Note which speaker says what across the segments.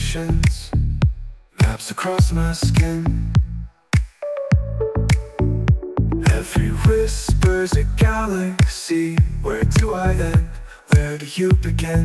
Speaker 1: oceans, maps across my skin. Every whisper's a galaxy. Where do I end? Where do you begin?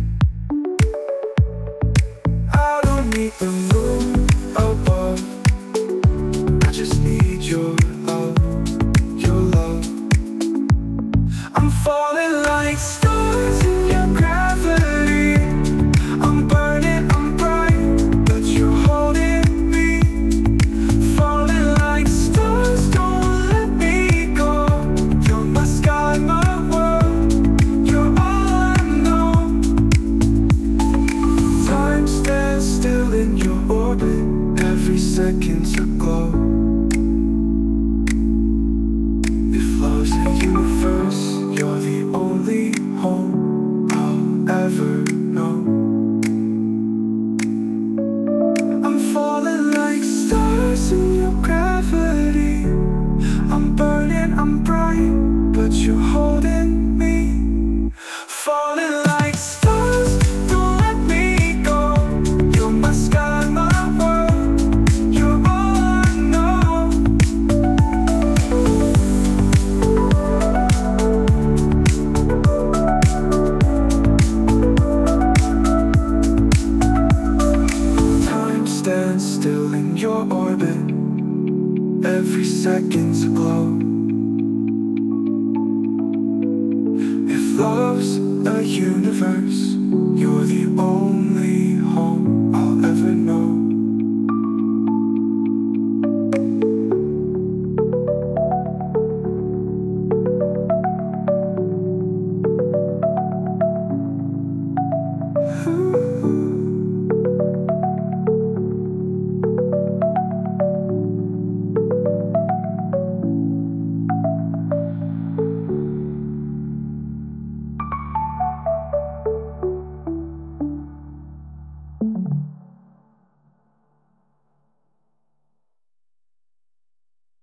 Speaker 1: I don't need the moon above, I just need your love, your love. I'm falling like stars in your gravity. I'm burning, I'm bright, but you're holding me. Falling like stars, don't let me go. You're my sky, my world, you're all I know. Time stands still in your orbit, every second's a glow. If love's a universe, you're the only home I'll ever know. I'm falling like stars in your gravity. I'm burning, I'm bright, but you're holding me. Falling like stars, don't let me go. You're my sky, my world, you're all I know. Time stands still in your orbit, every second's a glow. If love's a universe, you're the only home I'll ever know.